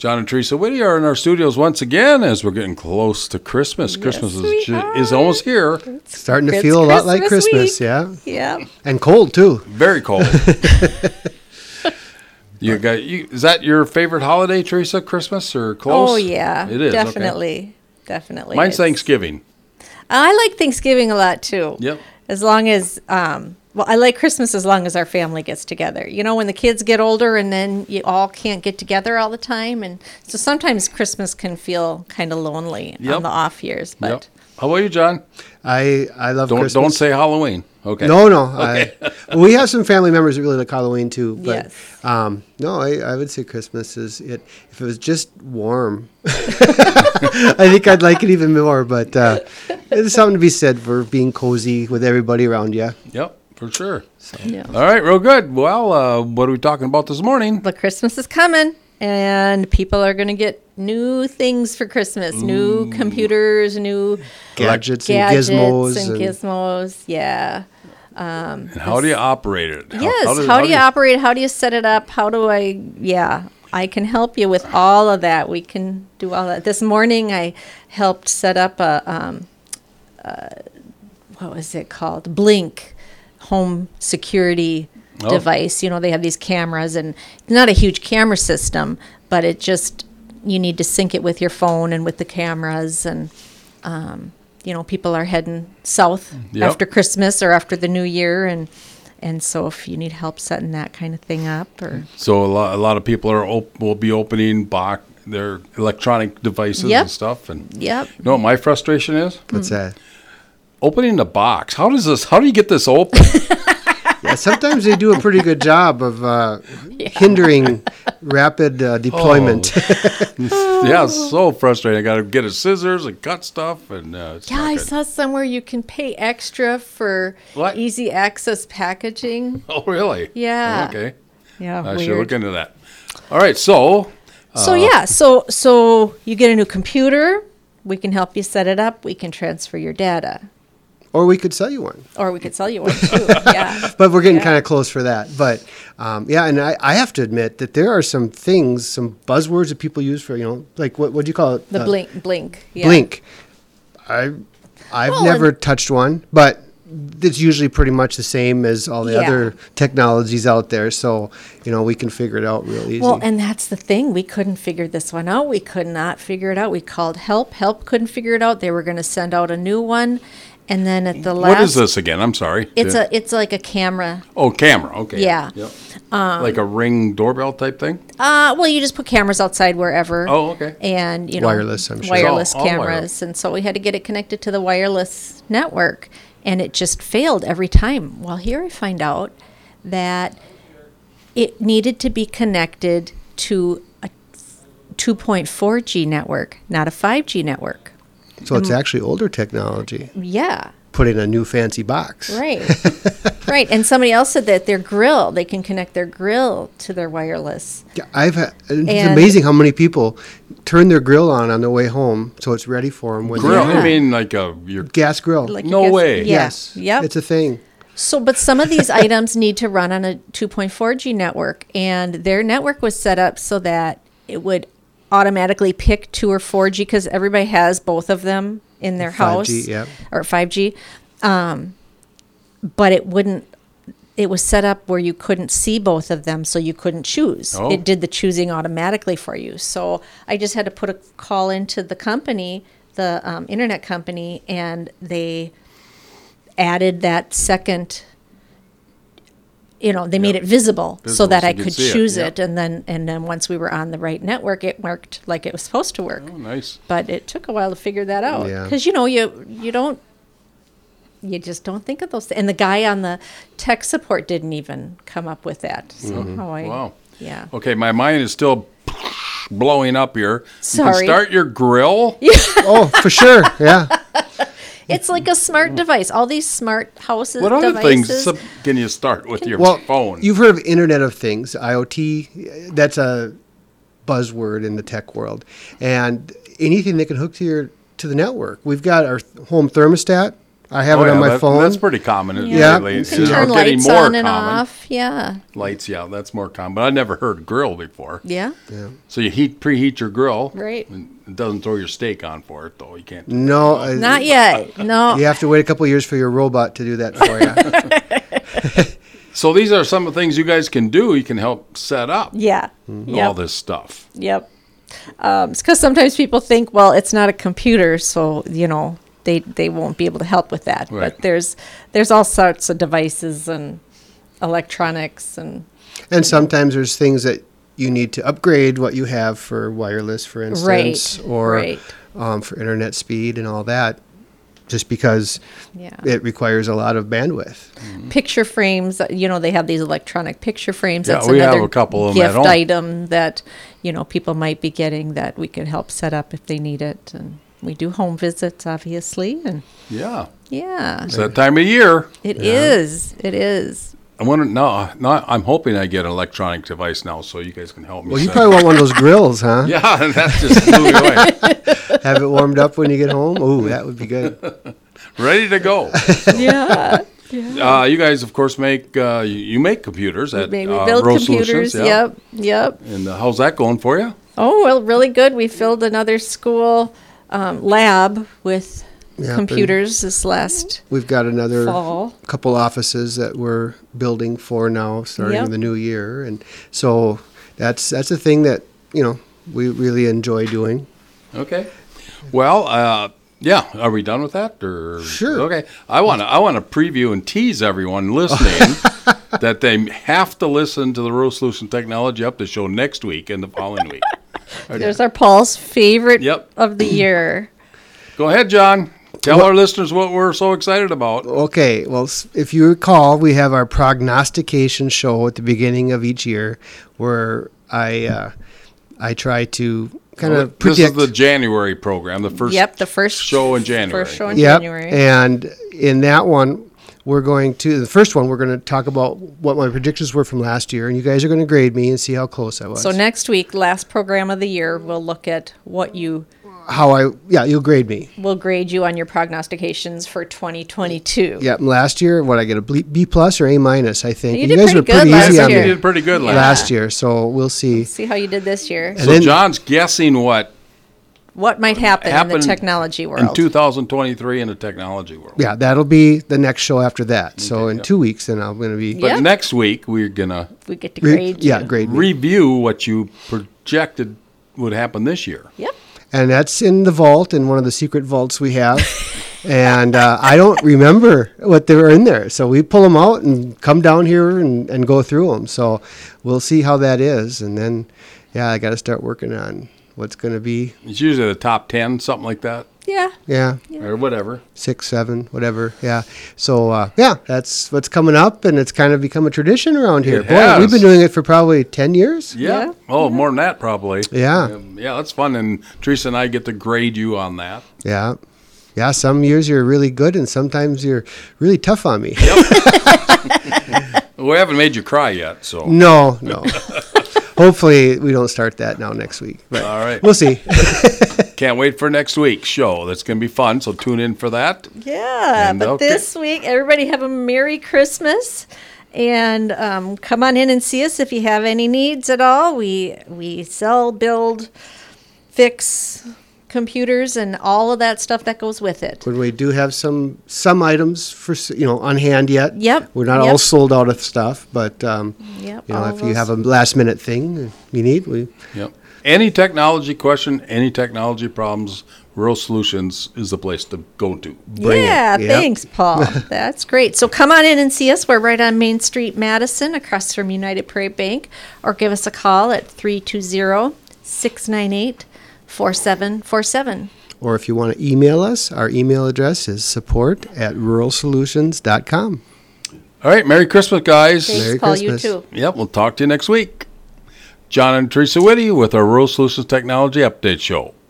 John and Teresa Whitty are in our studios once again as we're getting close to Christmas. Yes, Christmas we is almost here. Starting to It's feel a lot like Christmas, week. yeah. Yeah. And cold, too. Very cold. Is that your favorite holiday, Teresa? Christmas or close? Oh, yeah. It is. Definitely. Okay. Definitely. Mine's Thanksgiving. I like Thanksgiving a lot, too. Yep. As long as, I like Christmas as long as our family gets together. You know, when the kids get older and then you all can't get together all the time. And so sometimes Christmas can feel kind of lonely on the off years. But Yep. How about you, John? I love Christmas. Don't say Halloween. Okay. No. Okay. We have some family members that really like Halloween too. But, yes. No, I would say Christmas is it. If it was just warm, I think I'd like it even more. But there's something to be said for being cozy with everybody around you. Yep, for sure. Yeah. All right, real good. Well, what are we talking about this morning? But Christmas is coming, and people are going to get new things for Christmas. New computers, new Gadgets and gadgets gizmos. and gizmos. Yeah. And how do you operate it? Yes. How do you operate? How do you set it up? How do I? Yeah. I can help you with all of that. We can do all that. This morning, I helped set up a what was it called? Blink home security device. You know, they have these cameras, and it's not a huge camera system, but it just, you need to sync it with your phone and with the cameras. And, you know, people are heading south after Christmas or after the new year. And so if you need help setting that kind of thing up, or So a lot of people will be opening their electronic devices and stuff. And Yep. you know what my frustration is? What's that? Opening the box. How do you get this open? Yeah, sometimes they do a pretty good job of hindering rapid deployment. Yeah, it's so frustrating. I got to get a scissors and cut stuff, and it's not I good. saw somewhere you can pay extra for What? easy access packaging. Oh, really? Yeah. Okay. Yeah, I should weird. look into that. All right, so So you get a new computer. We can help you set it up. We can transfer your data, Or we could sell you one. or we could sell you one too. Yeah. But we're getting kind of close for that. But and I have to admit that there are some things, some buzzwords that people use for, like what do you call it? The blink. Yeah. Blink. I've Well, never touched one, but it's usually pretty much the same as all the other technologies out there. So, we can figure it out real easy. Well, and that's the thing. We couldn't figure this one out. We could not figure it out. We called help. Help couldn't figure it out. They were going to send out a new one. And then at the last, what is this again? I'm sorry. It's like a camera. Oh, camera. Okay. Yeah. Yep. Like a Ring doorbell type thing? Well, you just put cameras outside wherever. Oh, okay. And, Wireless, I'm sure. Wireless All cameras. wireless. And so we had to get it connected to the wireless network. And it just failed every time. Well, here I find out that it needed to be connected to a 2.4G network, not a 5G network. So it's actually older technology. Yeah. Put in a new fancy box. Right. Right. And somebody else said that their grill, they can connect their grill to their wireless. Yeah, it's amazing how many people turn their grill on their way home, so it's ready for them. Grill? Yeah. I mean, like your Gas grill. Like No you guys- way. Yeah. Yes. Yep. It's a thing. So, but some of these items need to run on a 2.4G network, and their network was set up so that it would automatically pick 2 or 4G because everybody has both of them in their 5G, house, yep. or 5G. But it wouldn't. It was set up where you couldn't see both of them, so you couldn't choose. Oh. It did the choosing automatically for you. So I just had to put a call into the company, the internet company, and they added that second. They made it visible so Visible that so I you could could see it, choose yeah. it, and then once we were on the right network, it worked like it was supposed to work. Oh, nice. But it took a while to figure that out Yeah. because you just don't think of those things. And the guy on the tech support didn't even come up with that. So Wow. yeah. Okay, my mind is still blowing up here. You Sorry. can start your grill. Oh, for sure. Yeah. It's like a smart device. All these smart houses, What other devices. things can you start with your Well, phone? you've heard of Internet of Things, IoT. That's a buzzword in the tech world. And anything that can hook to the network. We've got our home thermostat I have it on my phone. That's pretty common. Yeah. Lately. You can It's Turn getting lights more on and common. off. Yeah. Lights, yeah, that's more common. But I never heard of grill before. Yeah. So you preheat your grill. Right. And it doesn't throw your steak on for it, though. You can't. No, Not yet. No. you have to wait a couple years for your robot to do that for you. So these are some of the things you guys can do. You can help set up Yeah. all Yep. this stuff. Yep. It's because sometimes people think, well, it's not a computer, so they won't be able to help with that. Right. But there's all sorts of devices and electronics and And sometimes there's things that you need to upgrade what you have for wireless, for instance, or right. For internet speed and all that, just because Yeah. it requires a lot of bandwidth. Picture frames. They have these electronic picture frames. Yeah, That's we have another a couple of them at gift home. item that people might be getting that we could help set up if they need it. And we do home visits, obviously, and Yeah. yeah, It's that time of year. it is. It is. I wonder. No, I'm hoping I get an electronic device now, so you guys can help me. Well, you set- probably want one of those grills, huh? Yeah, that just blew me away. Have it warmed up when you get home. Ooh, that would be good. Ready to go. Yeah. You guys, of course, make you make computers at We build Rural computers. Solutions. Yeah. Yep. And how's that going for you? Oh, well, really good. We filled another school lab with Yeah, computers this last We've got another fall. couple offices that we're building for now, starting Yep. the new year, and so that's a thing that we really enjoy doing. Okay. Well, yeah. Are we done with that? Or Sure. Okay. I want to preview and tease everyone listening that they have to listen to the Rural Solution Technology Update show next week and the following week. There's our Paul's favorite Yep. of the year. Go ahead, John. Tell our listeners what we're so excited about. Okay, well, if you recall, we have our prognostication show at the beginning of each year, where I try to kind of This predict. is the January program, the first The first show in January. First show in Yep, January. and in that one, the first one, we're going to talk about what my predictions were from last year, and you guys are going to grade me and see how close I was. So next week, last program of the year, we'll look at what you'll grade me. grade you on your prognostications for 2022. Yeah, last year, what I get a B plus or A minus, I think. You did guys pretty were good pretty last easy I on think year. you me did pretty good last year, so we'll see. See how you did this year. So then- John's guessing what What might happen in happened the technology in world. 2023 in the technology world. Yeah, that'll be the next show after that. So in yep. 2 weeks, then I'm going to be But Yeah. next week we're gonna we get to grade you. grade me. review what you projected would happen this year. Yep. And that's in the vault, in one of the secret vaults we have. And I don't remember what they were in there. So we pull them out and come down here and go through them. So we'll see how that is. And then, I got to start working on what's going to be, It's usually the top 10, something like that, Yeah. or whatever. 6, 7, whatever. Yeah. So, that's what's coming up. And it's kind of become a tradition around here. It Boy, has. we've been doing it for probably 10 years. Yeah. Yeah. Oh, more than that probably. Yeah. Yeah, that's fun. And Teresa and I get to grade you on that. Yeah. Yeah, some years you're really good and sometimes you're really tough on me. We haven't made you cry yet, so. No. Hopefully we don't start that now next week. But All right. we'll see. Can't wait for next week's show. That's going to be fun, so tune in for that. Yeah. And But okay. this week, everybody have a Merry Christmas. And come on in and see us if you have any needs at all. We sell, build, fix computers and all of that stuff that goes with it. When we do have some items for on hand yet. Yep, We're not all yep. sold out of stuff, but Yep. all if you those- have a last minute thing you need, Yep. Any technology question, any technology problems, Rural Solutions is the place to go to. bring it. Yeah, Yep. thanks, Paul. That's great. So come on in and see us. We're right on Main Street, Madison, across from United Prairie Bank, or give us a call at 320-698-4747. Or if you want to email us, our email address is support@ruralsolutions.com. All right, Merry Christmas, guys. Thanks, Merry Paul. Christmas. You too. Yep, we'll talk to you next week. John and Teresa Whitty with our Rural Solutions Technology Update Show.